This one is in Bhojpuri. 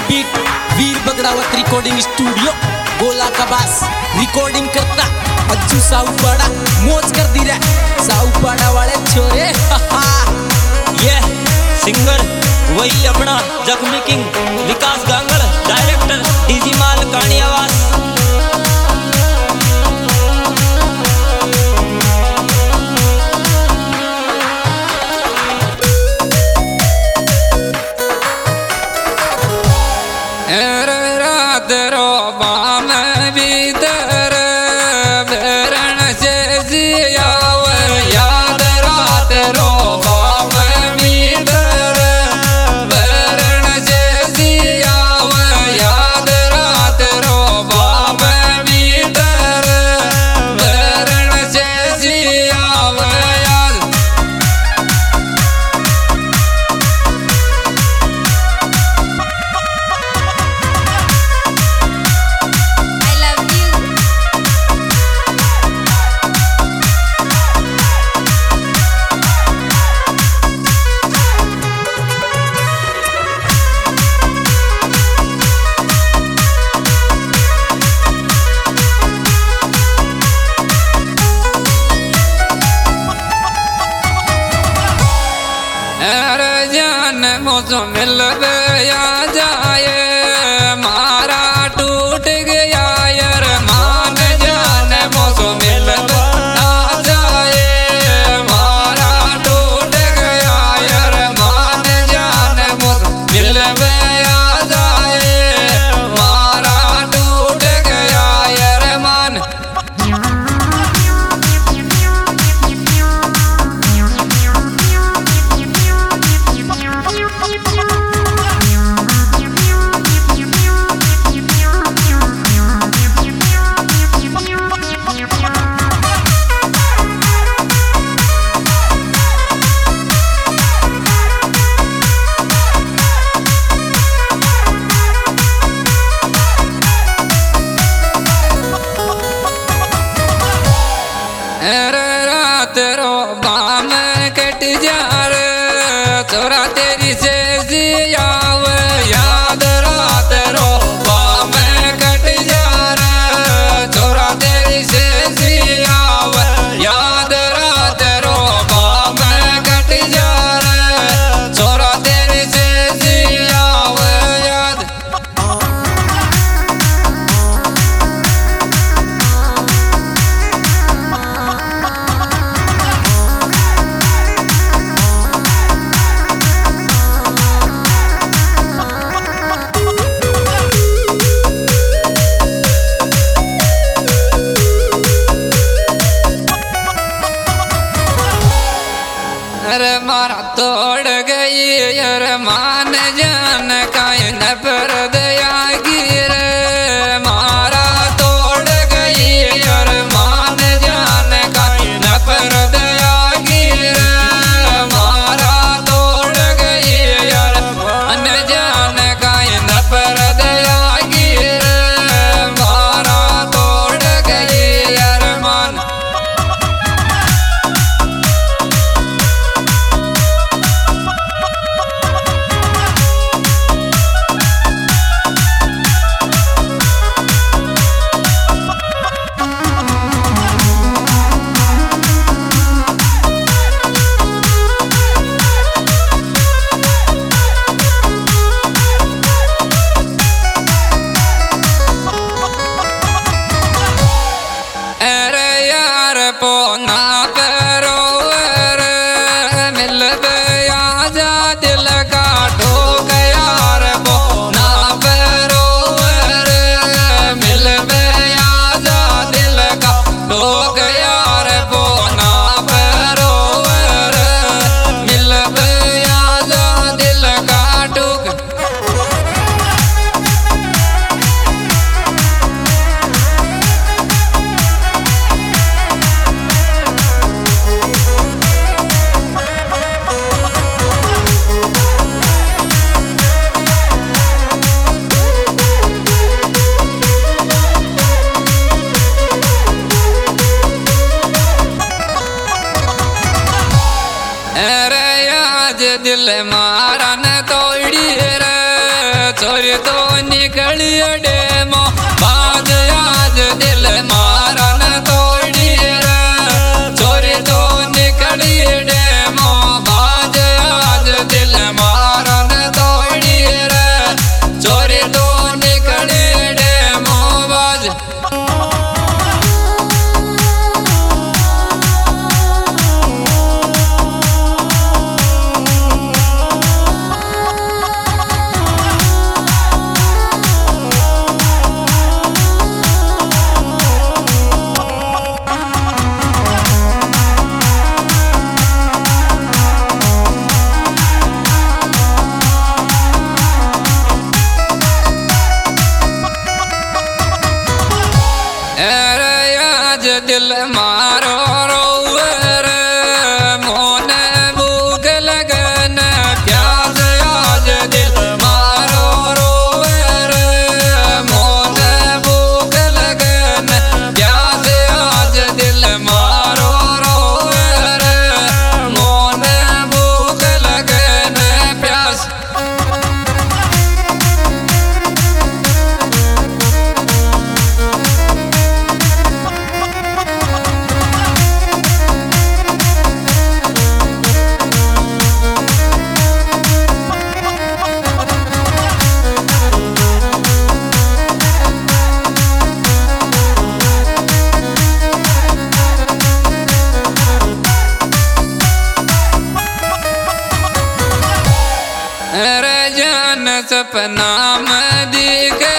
beat Veer Bagdawat recording studio गोला का बास रिकॉर्डिंग करता अज्जू साऊपाड़ा मौज कर दी रे साऊपाड़ा वाले छोरे ये सिंगर वही अपना जख्मी king Vikas Gangad director DG माल कानी आवाज मुझो मिल गया जाए मारा टूट गया यार मान जान मुझो मिल गया जाए मारा टूट गया यार मान जान मुझो मिल गया जाए मारा टूट गया यार मान तेरो बाम कट जा रे छोरा तेरी से जियाव याद रात रो बाम कट जा रे छोरा तेरी से जियाव याद रात रो बाम कट जा रे छोरा तेरी से जियाव याद अरे मारा तोड़ गई यार मान जान काई न पर दया गिर मारा तोड़ गई यार मान जान काई न पर दया गिर मारा तोड़ गई यार मान जान काई न पर दया गिर मारा तोड़ गई यार मान पोना करो मिल गया जा दिल का ठोक यार पोना करो मिल गया जा दिल का ठोक यार पोना करो मिल गया जा दिल का ठोक दिल मारन तोड़ी रे छोरी तो निकली डेमो बाज आज दिल मारा न तोड़ी रे चोरी तो निकली डेमो बाज आज दिल मारा न तोड़ी रे चोरी तो निकली डेमो बाज दिल मारो रोवे रे मोन भूख लगन प्यास आज दिल मारो रोवे रे मोन भूख लगन प्यास आज दिल मारो रोवे रे मोन भूख लगन प्यास सपना में दिखे